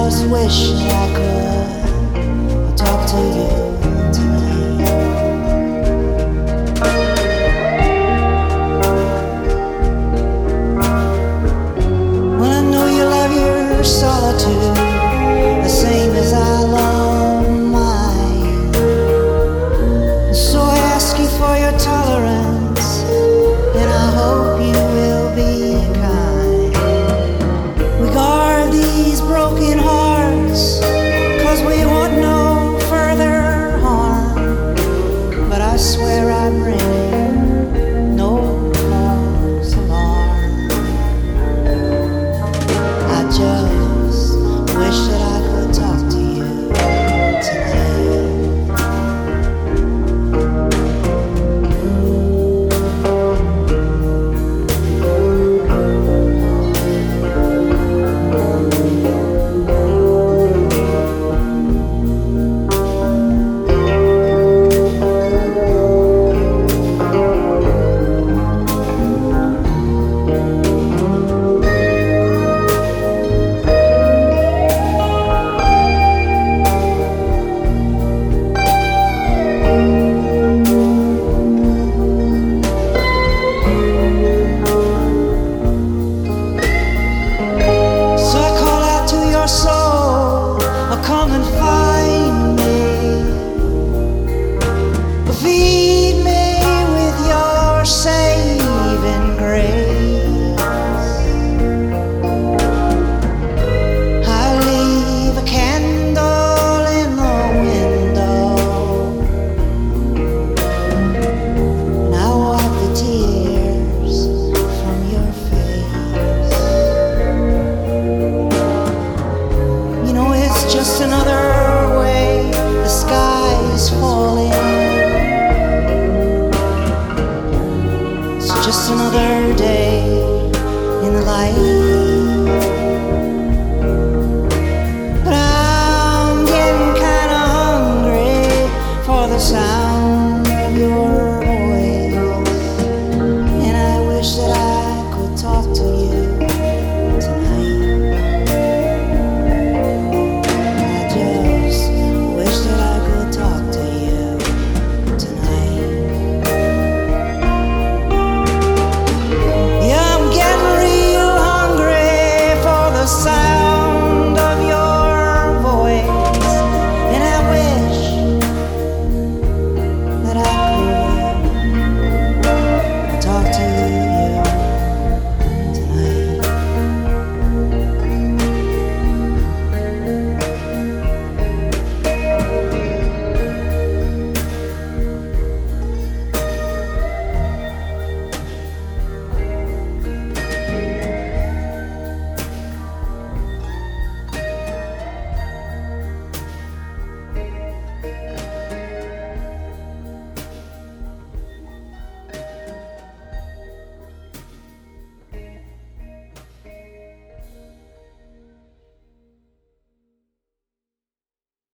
just wish I could talk to you tonight. Well, I know you love your solitude the same as I love mine. So I ask you for your tolerance, and I hope you will be kind. We guard these broken hearts, 'cause we want no further harm. But I swear I'm ringing no false alarm. I just wish that I could talk to you today. Soul, come and find me. Feed me with your saving grace. I leave a candle in the window, and I wipe the tears from your face. It's just another